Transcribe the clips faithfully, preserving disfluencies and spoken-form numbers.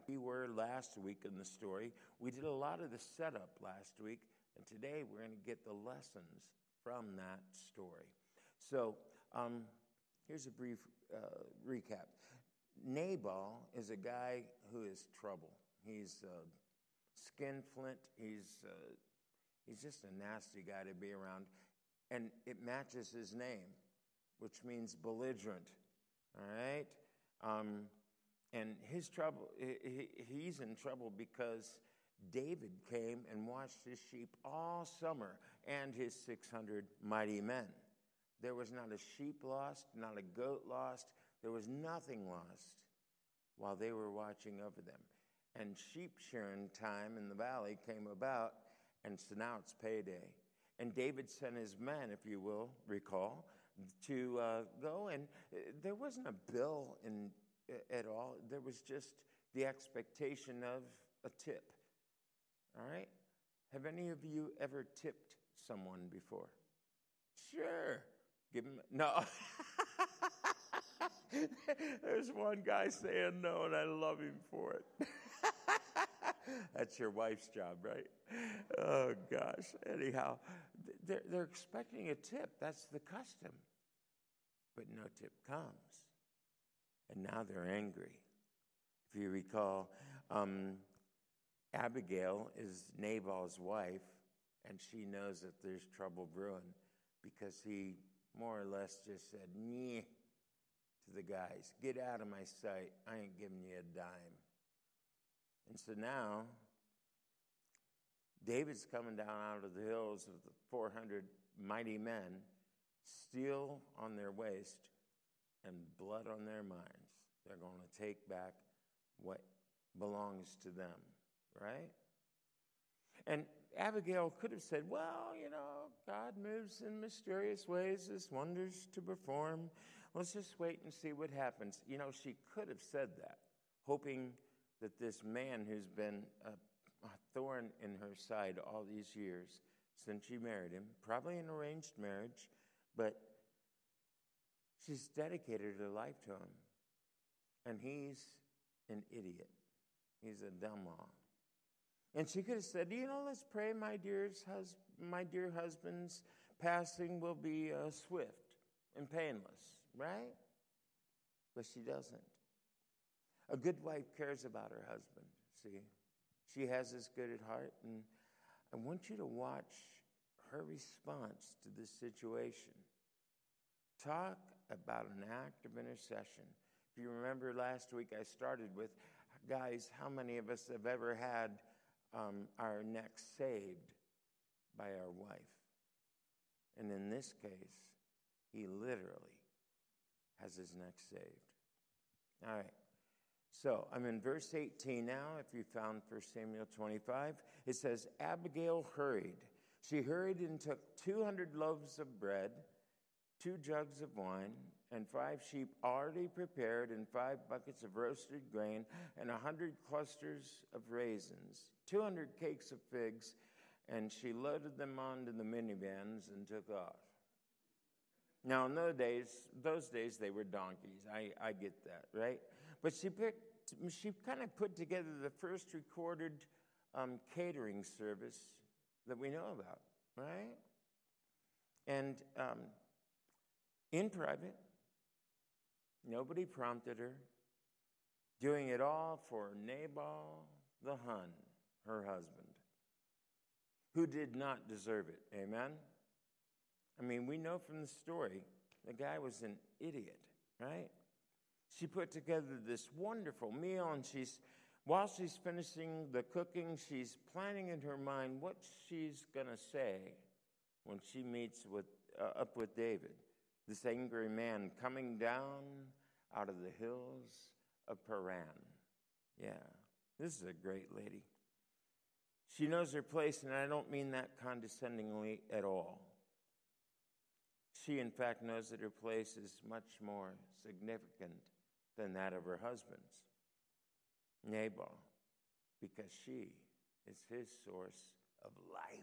We were last week in the story. We did a lot of the setup last week, and today we're going to get the lessons from that story. So um, here's a brief uh, recap. Nabal is a guy who is trouble. He's uh, skinflint. He's uh, he's just a nasty guy to be around, and it matches his name, which means belligerent. All right, um, and his trouble. He, he's in trouble because David came and watched his sheep all summer, and his six hundred mighty men. There was not a sheep lost, not a goat lost. There was nothing lost while they were watching over them. And sheep shearing time in the valley came about, and so now it's payday. And David sent his men, if you will recall, to uh, go, and there wasn't a bill in, at all. There was just the expectation of a tip. All right? Have any of you ever tipped someone before? Sure. Give him, no. There's one guy saying no, and I love him for it. That's your wife's job, right? Oh, gosh. Anyhow, they're, they're expecting a tip. That's the custom. But no tip comes. And now they're angry. If you recall, um, Abigail is Nabal's wife, and she knows that there's trouble brewing because he more or less just said, "Nyeh," to the guys. "Get out of my sight. I ain't giving you a dime." And so now, David's coming down out of the hills with the four hundred mighty men, steel on their waist and blood on their minds. They're going to take back what belongs to them, right? And Abigail could have said, well, you know, God moves in mysterious ways, His wonders to perform. Let's just wait and see what happens. You know, she could have said that, hoping that this man who's been a, a thorn in her side all these years since she married him, probably an arranged marriage, but she's dedicated her life to him. And he's an idiot. He's a dumb-aw. And she could have said, you know, let's pray my dear's hus- my dear husband's passing will be uh, swift and painless, right? But she doesn't. A good wife cares about her husband, see? She has his good at heart, and I want you to watch her response to this situation. Talk about an act of intercession. If you remember last week, I started with, guys, how many of us have ever had um, our neck saved by our wife? And in this case, he literally has his neck saved. All right. So I'm in verse eighteen now. If you found First Samuel twenty-five, it says, Abigail hurried. She hurried and took two hundred loaves of bread, two jugs of wine, and five sheep already prepared, and five buckets of roasted grain, and a hundred clusters of raisins, two hundred cakes of figs, and she loaded them onto the minivans and took off. Now, in those days, those days they were donkeys. I, I get that, right? But she picked, she kind of put together the first recorded um, catering service that we know about, right? And um, in private, nobody prompted her, doing it all for Nabal the Hun, her husband, who did not deserve it. Amen? I mean, we know from the story, the guy was an idiot, right? She put together this wonderful meal, and she's, while she's finishing the cooking, she's planning in her mind what she's going to say when she meets with uh, up with David, this angry man coming down out of the hills of Paran. Yeah, this is a great lady. She knows her place, and I don't mean that condescendingly at all. She, in fact, knows that her place is much more significant than that of her husband's, Nabal, because she is his source of life.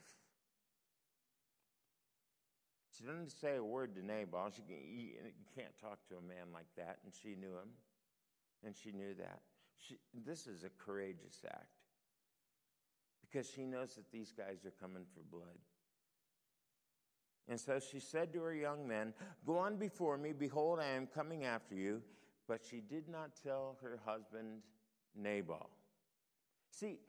She doesn't say a word to Nabal. She, you can't talk to a man like that, and she knew him, and she knew that. She, this is a courageous act because she knows that these guys are coming for blood. And so she said to her young men, "Go on before me. Behold, I am coming after you." But she did not tell her husband Nabal. See,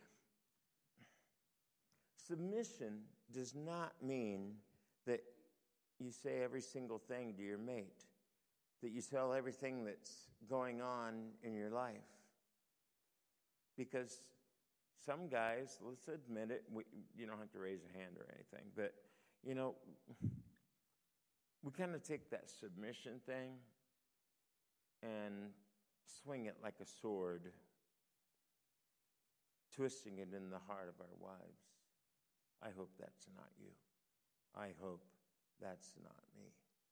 submission does not mean that you say every single thing to your mate, that you tell everything that's going on in your life. Because some guys, let's admit it, we, you don't have to raise a hand or anything, but, you know, we kind of take that submission thing and swing it like a sword, twisting it in the heart of our wives. I hope that's not you. I hope that's not me.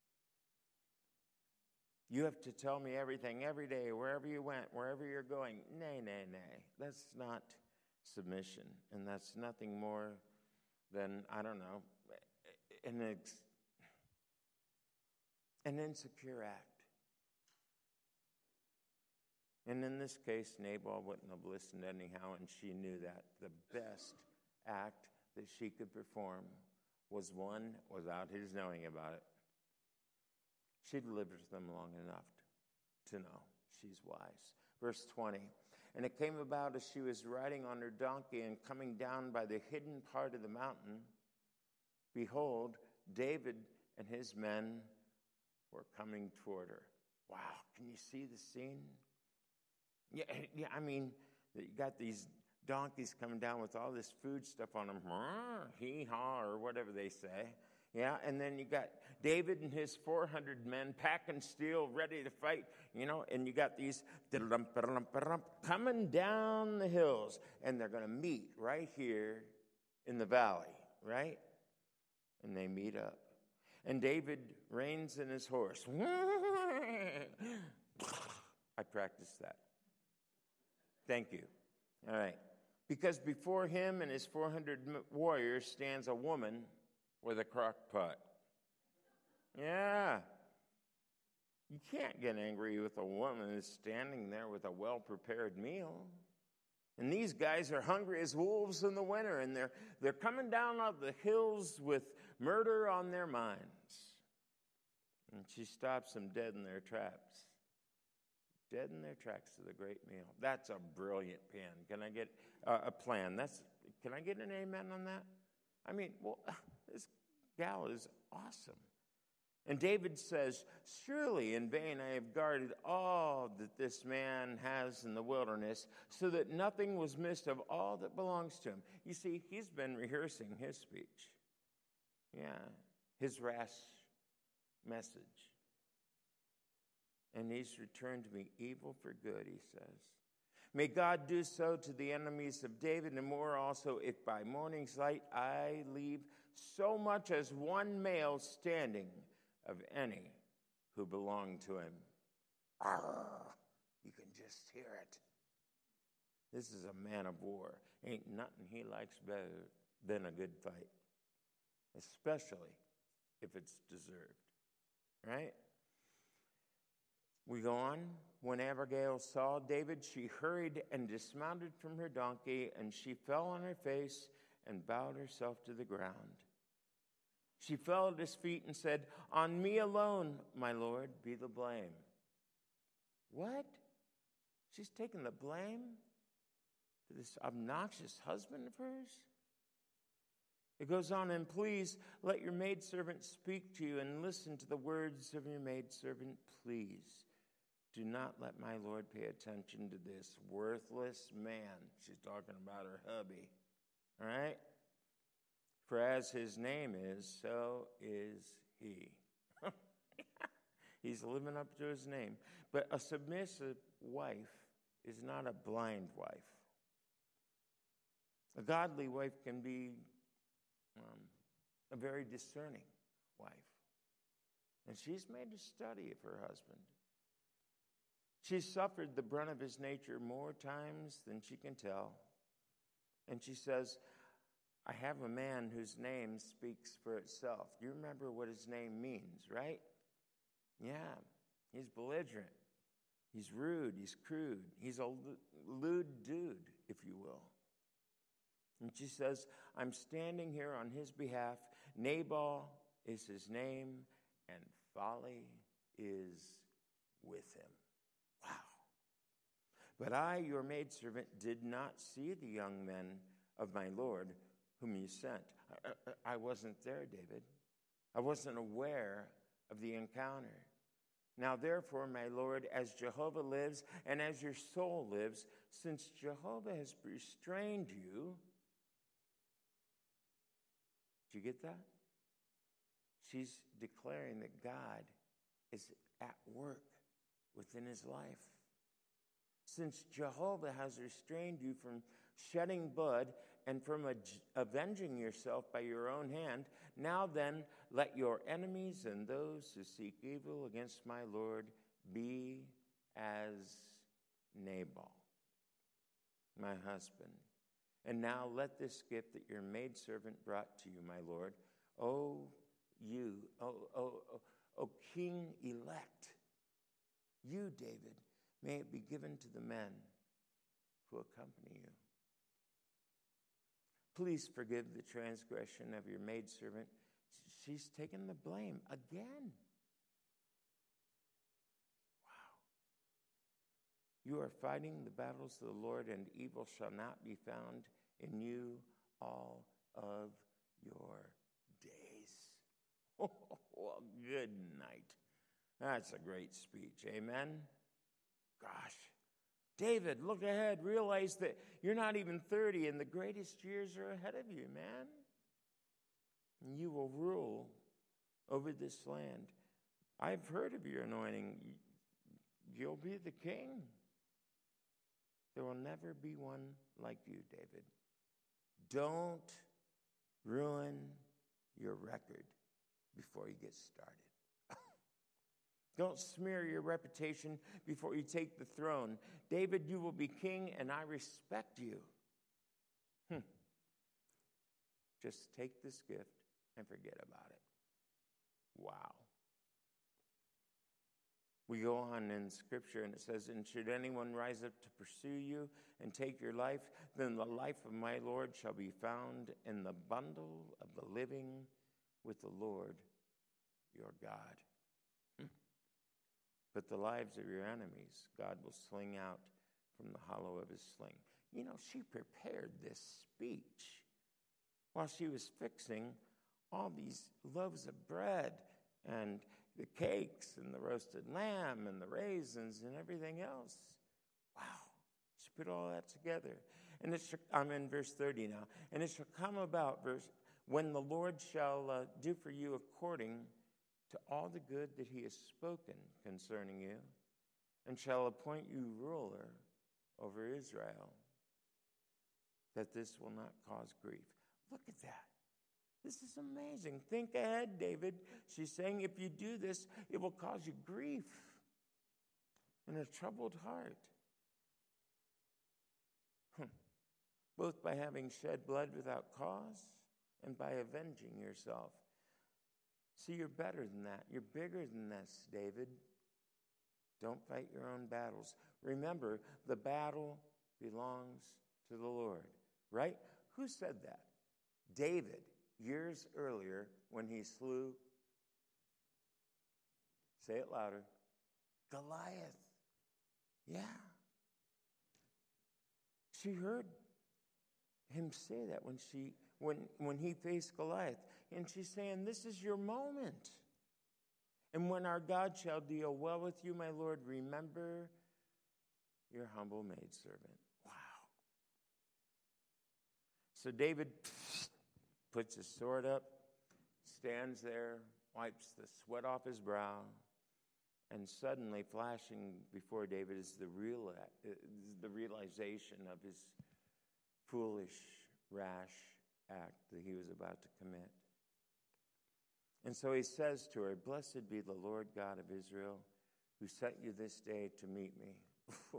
You have to tell me everything every day, wherever you went, wherever you're going. Nay, nay, nay. That's not submission, and that's nothing more than, I don't know, an, ex- an insecure act. And in this case, Nabal wouldn't have listened anyhow, and she knew that the best act that she could perform was one without his knowing about it. She'd lived with them long enough to know she's wise. Verse twenty, and it came about as she was riding on her donkey and coming down by the hidden part of the mountain, behold, David and his men were coming toward her. Wow, can you see the scene? Yeah, yeah. I mean, you got these donkeys coming down with all this food stuff on them, hee-haw, or whatever they say. Yeah, and then you got David and his four hundred men packing steel, ready to fight, you know, and you got these coming down the hills, and they're going to meet right here in the valley, right? And they meet up. And David reins in his horse. I practiced that. Thank you. All right. Because before him and his four hundred warriors stands a woman with a crock pot. Yeah. You can't get angry with a woman who's standing there with a well-prepared meal. And these guys are hungry as wolves in the winter, and they're they're coming down off the hills with murder on their minds. And she stops them dead in their tracks. Dead in their tracks to the great meal. That's a brilliant plan. Can I get uh, a plan? That's. Can I get an amen on that? I mean, well, this gal is awesome. And David says, surely in vain I have guarded all that this man has in the wilderness, so that nothing was missed of all that belongs to him. You see, he's been rehearsing his speech. Yeah, his rash message. And he's returned to me evil for good, he says. May God do so to the enemies of David, and more also, if by morning's light I leave so much as one male standing of any who belong to him. Arr, you can just hear it. This is a man of war. Ain't nothing he likes better than a good fight, especially if it's deserved, right? We go on. When Abigail saw David, she hurried and dismounted from her donkey, and she fell on her face and bowed herself to the ground. She fell at his feet and said, on me alone, my Lord, be the blame. What? She's taking the blame for this obnoxious husband of hers? It goes on, and please let your maidservant speak to you and listen to the words of your maidservant, please. Do not let my Lord pay attention to this worthless man. She's talking about her hubby. All right? For as his name is, so is he. He's living up to his name. But a submissive wife is not a blind wife. A godly wife can be um, a very discerning wife. And she's made a study of her husband. She's suffered the brunt of his nature more times than she can tell. And she says, I have a man whose name speaks for itself. Do you remember what his name means, right? Yeah, he's belligerent. He's rude. He's crude. He's a lewd dude, if you will. And she says, I'm standing here on his behalf. Nabal is his name, and folly is with him. Wow. But I, your maidservant, did not see the young men of my Lord whom you sent. I, I wasn't there, David. I wasn't aware of the encounter. Now, therefore, my Lord, as Jehovah lives and as your soul lives, since Jehovah has restrained you. Did you get that? She's declaring that God is at work within his life. Since Jehovah has restrained you from shedding blood and from ad- avenging yourself by your own hand, now then, let your enemies and those who seek evil against my Lord be as Nabal, my husband. And now let this gift that your maidservant brought to you, my Lord, O you, O, o, o, o King elect, you, David, may it be given to the men who accompany you. Please forgive the transgression of your maidservant. She's taken the blame again. Wow. You are fighting the battles of the Lord, and evil shall not be found in you all of your days. Oh, good night. That's a great speech. Amen? Gosh. David, look ahead. Realize that you're not even thirty, and the greatest years are ahead of you, man. And you will rule over this land. I've heard of your anointing. You'll be the king. There will never be one like you, David. Don't ruin your record before you get started. Don't smear your reputation before you take the throne. David, you will be king, and I respect you. Hmm. Just take this gift and forget about it. Wow. We go on in Scripture, and it says, and should anyone rise up to pursue you and take your life, then the life of my Lord shall be found in the bundle of the living with the Lord your God. But the lives of your enemies, God will sling out from the hollow of his sling. You know, she prepared this speech while she was fixing all these loaves of bread and the cakes and the roasted lamb and the raisins and everything else. Wow. She put all that together. And it shall, I'm in verse thirty now. And it shall come about, verse, when the Lord shall uh, do for you according to all the good that he has spoken concerning you, and shall appoint you ruler over Israel, that this will not cause grief. Look at that. This is amazing. Think ahead, David. She's saying if you do this, it will cause you grief and a troubled heart. Hmm. Both by having shed blood without cause and by avenging yourself. See, you're better than that. You're bigger than this, David. Don't fight your own battles. Remember, the battle belongs to the Lord, right? Who said that? David, years earlier when he slew, say it louder, Goliath. Yeah. She heard him say that when she when when he faced Goliath. And she's saying, this is your moment. And when our God shall deal well with you, my Lord, remember your humble maidservant. Wow. So David puts his sword up, stands there, wipes the sweat off his brow, and suddenly flashing before David is the real is the realization of his foolish, rash act that he was about to commit. And so he says to her, blessed be the Lord God of Israel, who sent you this day to meet me. You've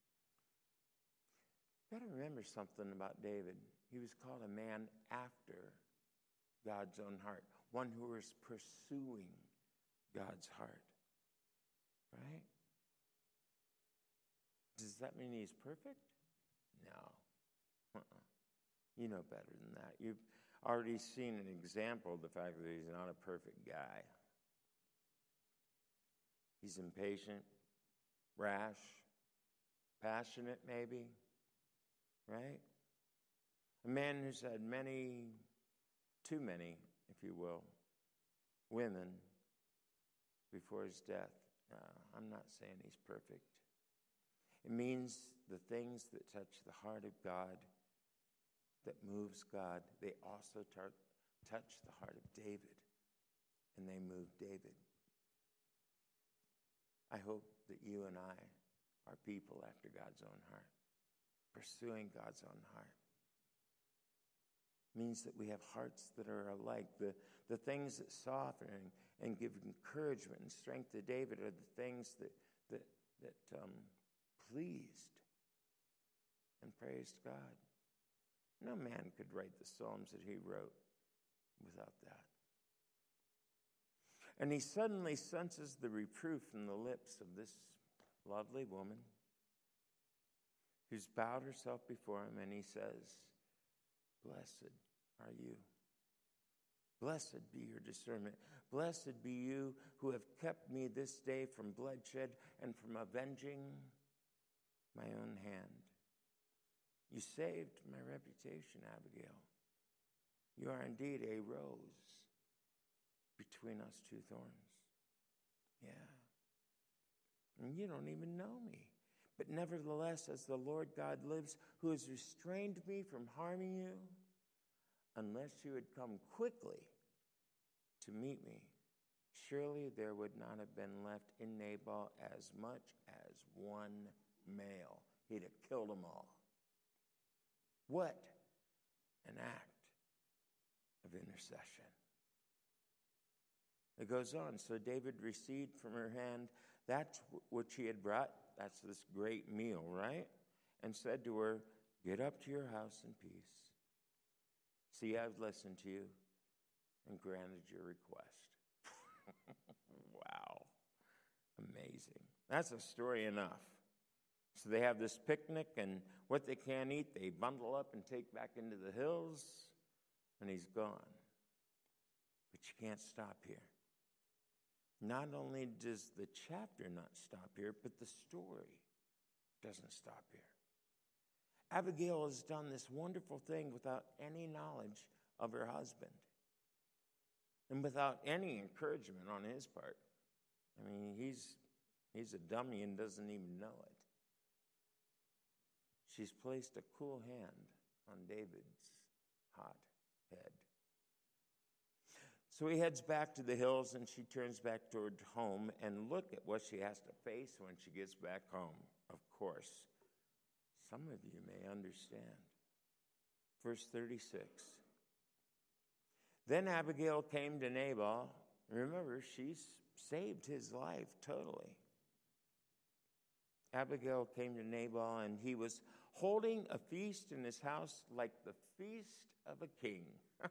got to remember something about David. He was called a man after God's own heart, one who was pursuing God's heart, right? Does that mean he's perfect? No. Uh-uh. You know better than that. You've already seen an example of the fact that he's not a perfect guy. He's impatient, rash, passionate maybe, right? A man who's had many, too many, if you will, women before his death. Uh, I'm not saying he's perfect. It means the things that touch the heart of God, that moves God, they also tar- touch the heart of David, and they move David. I hope that you and I are people after God's own heart, pursuing God's own heart. It means that we have hearts that are alike. The, the things that soften and, and give encouragement and strength to David are the things that, that, that um, pleased and praised God. No man could write the Psalms that he wrote without that. And he suddenly senses the reproof from the lips of this lovely woman who's bowed herself before him, and he says, "Blessed are you. Blessed be your discernment. Blessed be you who have kept me this day from bloodshed and from avenging my own hand. You saved my reputation, Abigail. You are indeed a rose between us two thorns." Yeah. And you don't even know me. But nevertheless, as the Lord God lives, who has restrained me from harming you, unless you had come quickly to meet me, surely there would not have been left in Nabal as much as one male. He'd have killed them all. What an act of intercession. It goes on. So David received from her hand that which he had brought. That's this great meal, right? And said to her, "Get up to your house in peace. See, I've listened to you and granted your request." Wow. Amazing. That's a story enough. So they have this picnic, and what they can't eat, they bundle up and take back into the hills, and he's gone. But you can't stop here. Not only does the chapter not stop here, but the story doesn't stop here. Abigail has done this wonderful thing without any knowledge of her husband and without any encouragement on his part. I mean, he's he's a dummy and doesn't even know it. She's placed a cool hand on David's hot head. So he heads back to the hills, and she turns back toward home, and look at what she has to face when she gets back home. Of course, some of you may understand. Verse thirty-six. Then Abigail came to Nabal. Remember, she's saved his life totally. Abigail came to Nabal, and he was holding a feast in his house like the feast of a king.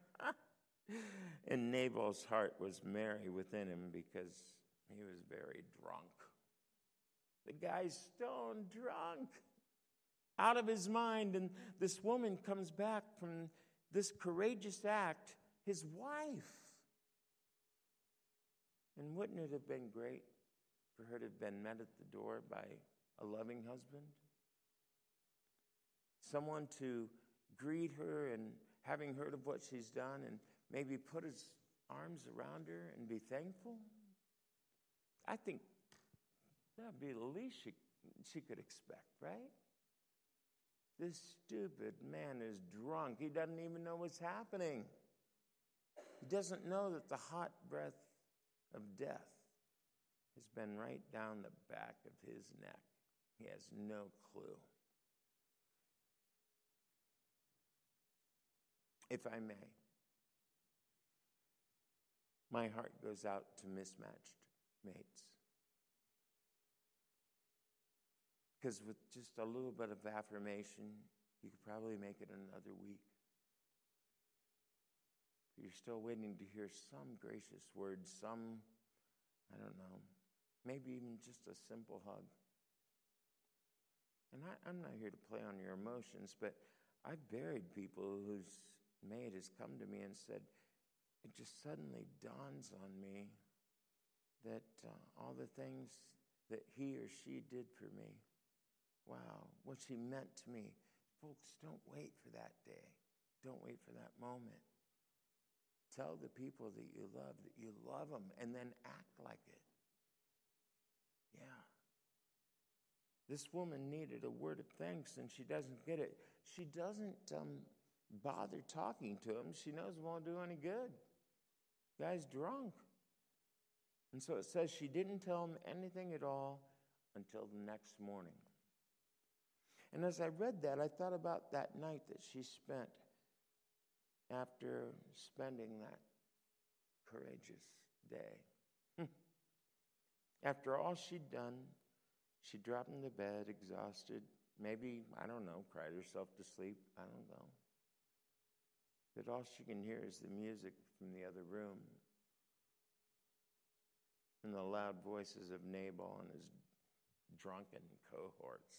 And Nabal's heart was merry within him because he was very drunk. The guy's stone drunk, out of his mind. And this woman comes back from this courageous act, his wife. And wouldn't it have been great for her to have been met at the door by a loving husband? Someone to greet her, and having heard of what she's done, and maybe put his arms around her and be thankful. I think that would be the least she, she could expect, right? This stupid man is drunk. He doesn't even know what's happening. He doesn't know that the hot breath of death has been right down the back of his neck. He has no clue. If I may, my heart goes out to mismatched mates. Because with just a little bit of affirmation, you could probably make it another week. But you're still waiting to hear some gracious words, some, I don't know, maybe even just a simple hug. And I, I'm not here to play on your emotions, but I've buried people whose mate has come to me and said, it just suddenly dawns on me that uh, all the things that he or she did for me, wow, what she meant to me. Folks, don't wait for that day. Don't wait for that moment. Tell the people that you love that you love them, and then act like it. Yeah. This woman needed a word of thanks, and she doesn't get it. She doesn't um, bother talking to him. She knows it won't do any good. The guy's drunk. And so it says she didn't tell him anything at all until the next morning. And as I read that, I thought about that night that she spent after spending that courageous day. After all she'd done, she dropped into bed, exhausted. Maybe, I don't know, cried herself to sleep. I don't know. But all she can hear is the music from the other room and the loud voices of Nabal and his drunken cohorts.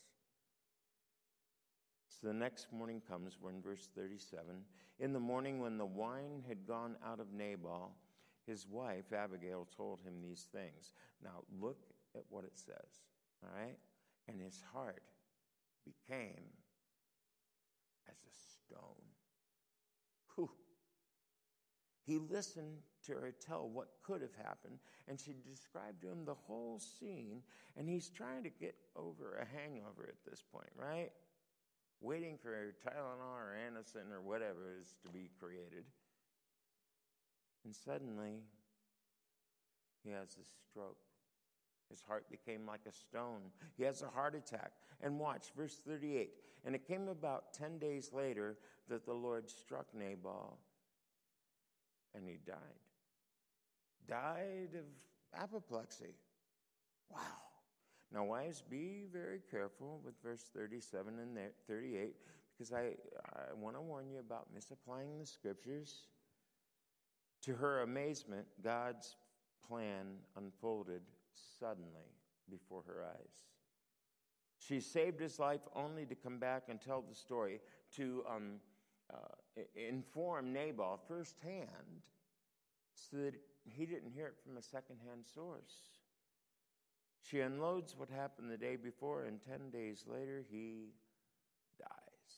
So the next morning comes, we're in verse thirty-seven. In the morning when the wine had gone out of Nabal, his wife Abigail told him these things. Now look at what it says, all right? And his heart became as a stone. Whew. He listened to her tell what could have happened, and she described to him the whole scene, and he's trying to get over a hangover at this point, right? Waiting for Tylenol or Anacin or whatever is to be created. And suddenly, he has a stroke. His heart became like a stone. He has a heart attack. And watch, verse thirty-eight. And it came about ten days later that the Lord struck Nabal, and he died. Died of apoplexy. Wow. Now, wives, be very careful with verse thirty-seven and thirty-eight, because I, I want to warn you about misapplying the scriptures. To her amazement, God's plan unfolded suddenly before her eyes. She saved his life only to come back and tell the story, to um, uh, inform Nabal firsthand so that he didn't hear it from a secondhand source. She unloads what happened the day before, and ten days later, he dies.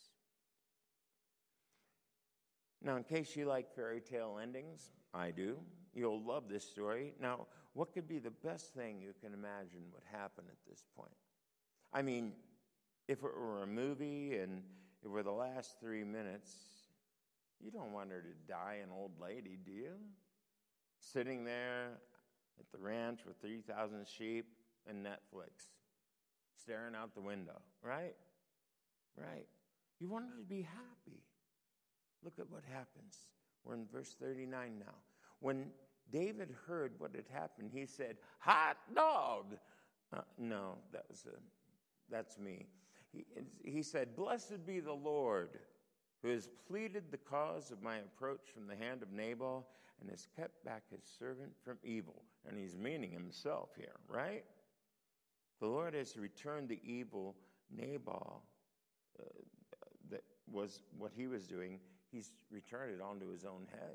Now, in case you like fairy tale endings, I do. You'll love this story. Now, what could be the best thing you can imagine would happen at this point? I mean, if it were a movie and it were the last three minutes, you don't want her to die an old lady, do you? Sitting there at the ranch with three thousand sheep and Netflix, staring out the window, right? Right. You want her to be happy. Look at what happens. We're in verse thirty-nine now. When David heard what had happened, he said, "Hot dog!" Uh, no, that was a, that's me. He, he said, "Blessed be the Lord, who has pleaded the cause of my approach from the hand of Nabal and has kept back his servant from evil." And he's meaning himself here, right? The Lord has returned the evil Nabal, uh, that was what he was doing. He's returned it onto his own head.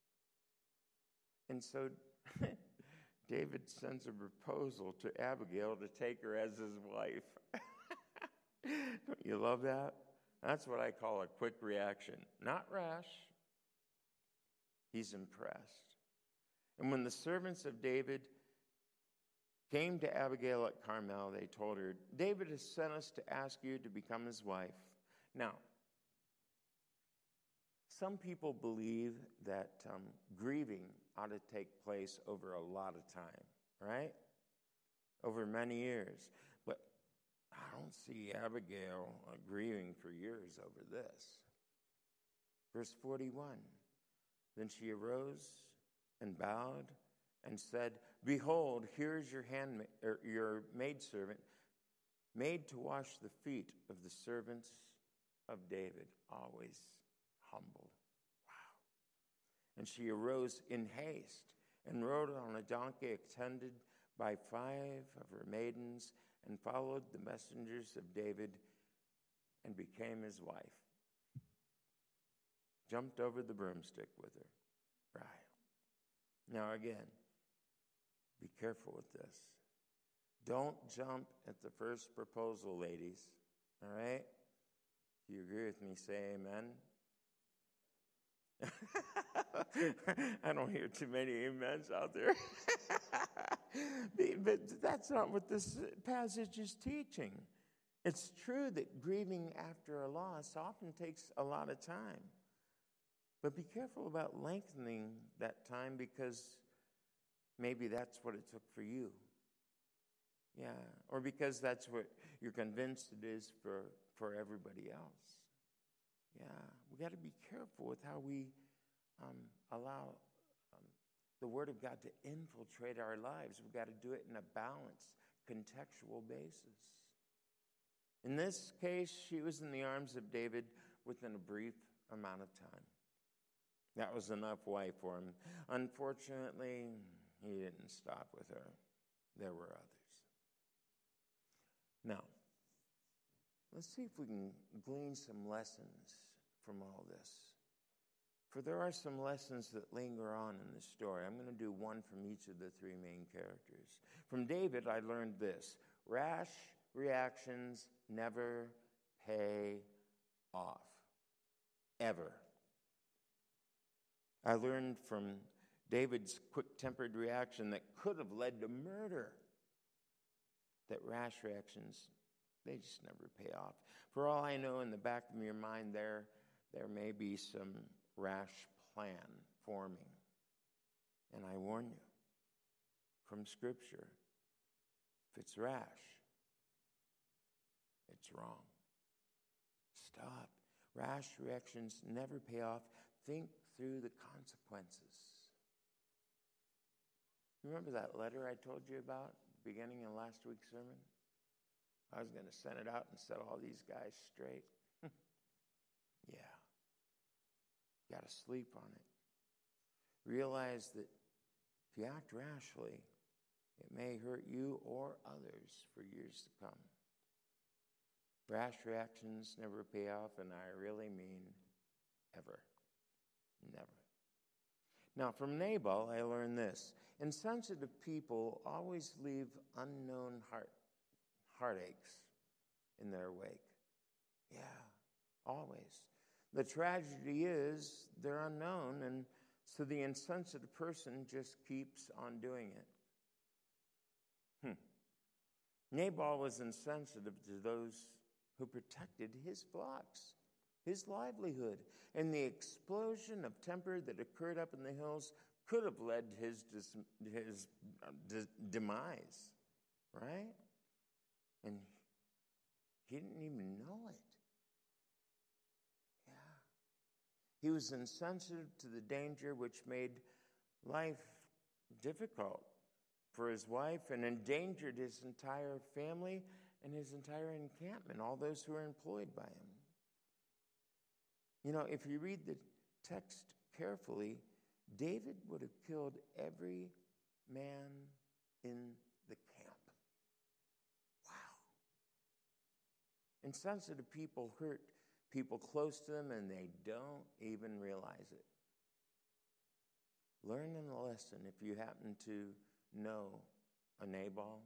And so David sends a proposal to Abigail to take her as his wife. Don't you love that? That's what I call a quick reaction. Not rash. He's impressed. And when the servants of David came to Abigail at Carmel, they told her, "David has sent us to ask you to become his wife." Now, some people believe that um, grieving ought to take place over a lot of time, right? Over many years. But I don't see Abigail uh, grieving for years over this. Verse forty-one, then she arose and bowed and said, "Behold, here is your handmaid, or your maidservant, made to wash the feet of the servants of David." Always humble. Wow. And she arose in haste and rode on a donkey attended by five of her maidens and followed the messengers of David and became his wife. Jumped over the broomstick with her. Right. Now again, be careful with this. Don't jump at the first proposal, ladies. All right? Do you agree with me? Say amen. I don't hear too many amens out there. But that's not what this passage is teaching. It's true that grieving after a loss often takes a lot of time. But be careful about lengthening that time, because maybe that's what it took for you. Yeah. Or because that's what you're convinced it is for, for everybody else. Yeah. We got to be careful with how we um, allow um, the Word of God to infiltrate our lives. We've got to do it in a balanced, contextual basis. In this case, she was in the arms of David within a brief amount of time. That was enough wife for him. Unfortunately, he didn't stop with her. There were others. Now, let's see if we can glean some lessons from all this. For there are some lessons that linger on in this story. I'm going to do one from each of the three main characters. From David, I learned this: rash reactions never pay off. Ever. I learned from David's quick-tempered reaction that could have led to murder that rash reactions, they just never pay off. For all I know, in the back of your mind there, there may be some rash plan forming. And I warn you, from Scripture, if it's rash, it's wrong. Stop. Rash reactions never pay off. Think through the consequences. Remember that letter I told you about at the beginning of last week's sermon? I was going to send it out and set all these guys straight. Yeah. You got to sleep on it. Realize that if you act rashly, it may hurt you or others for years to come. Rash reactions never pay off, and I really mean ever. Never. Now, from Nabal, I learned this: insensitive people always leave unknown heart, heartaches in their wake. Yeah, always. The tragedy is they're unknown, and so the insensitive person just keeps on doing it. Hmm. Nabal was insensitive to those who protected his flocks, his livelihood, and the explosion of temper that occurred up in the hills could have led to his, his uh, de- demise, right? And he didn't even know it. Yeah. He was insensitive to the danger, which made life difficult for his wife and endangered his entire family and his entire encampment, all those who were employed by him. You know, if you read the text carefully, David would have killed every man in the camp. Wow. Insensitive people hurt people close to them, and they don't even realize it. Learn a lesson if you happen to know a Nabal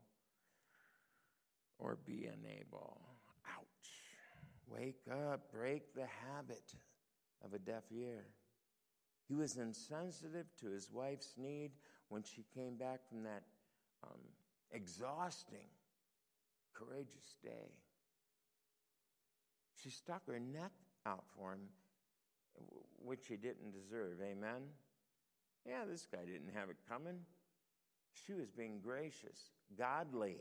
or be a Nabal. Ouch. Wake up, break the habit of a deaf ear. He was insensitive to his wife's need when she came back from that um, exhausting, courageous day. She stuck her neck out for him, which he didn't deserve. Amen? Yeah, this guy didn't have it coming. She was being gracious, godly.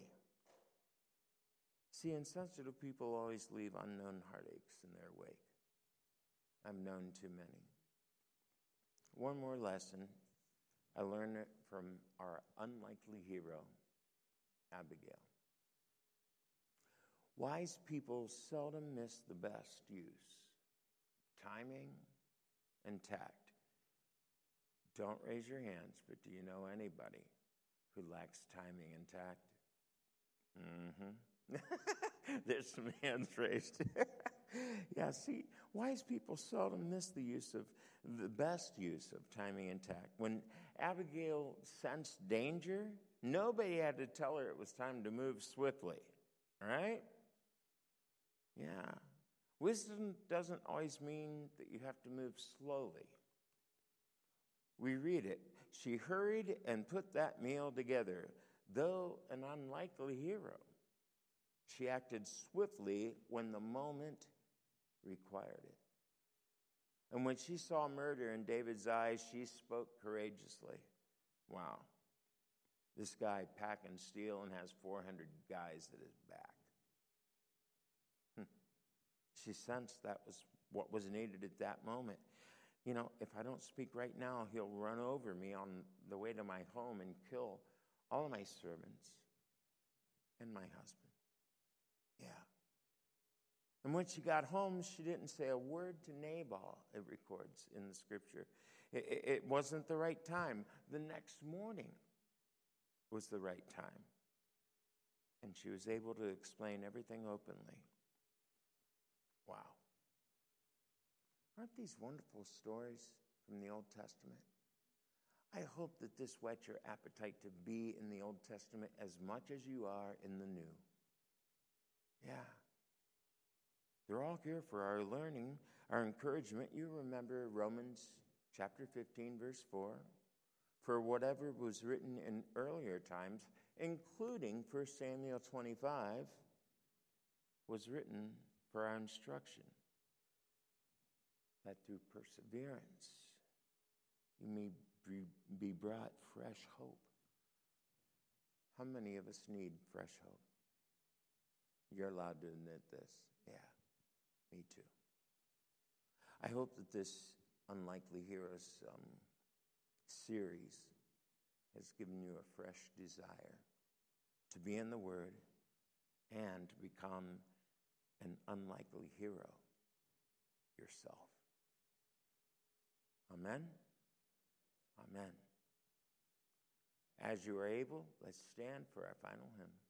See, insensitive people always leave unknown heartaches in their wake. I've known too many. One more lesson. I learned it from our unlikely hero, Abigail. Wise people seldom miss the best use, timing and tact. Don't raise your hands, but do you know anybody who lacks timing and tact? Mm-hmm. There's some hands raised. Yeah, see, wise people seldom miss the use of the best use of timing and tact. When Abigail sensed danger, nobody had to tell her it was time to move swiftly, right? Yeah. Wisdom doesn't always mean that you have to move slowly. We read it. She hurried and put that meal together. Though an unlikely hero, she acted swiftly when the moment required it. And when she saw murder in David's eyes, she spoke courageously. Wow. This guy packing steel and has four hundred guys at his back. Hmm. She sensed that was what was needed at that moment. You know, if I don't speak right now, he'll run over me on the way to my home and kill all of my servants and my husband. Yeah. And when she got home, she didn't say a word to Nabal, it records in the scripture. It, it, it wasn't the right time. The next morning was the right time. And she was able to explain everything openly. Wow. Aren't these wonderful stories from the Old Testament? I hope that this whets your appetite to be in the Old Testament as much as you are in the New. Yeah. They're all here for our learning, our encouragement. You remember Romans chapter fifteen, verse four. For whatever was written in earlier times, including First Samuel twenty-five, was written for our instruction, that through perseverance you may be brought fresh hope. How many of us need fresh hope? You're allowed to admit this. Yeah, me too. I hope that this Unlikely Heroes um, series has given you a fresh desire to be in the Word and to become an unlikely hero yourself. Amen? Amen. As you are able, let's stand for our final hymn.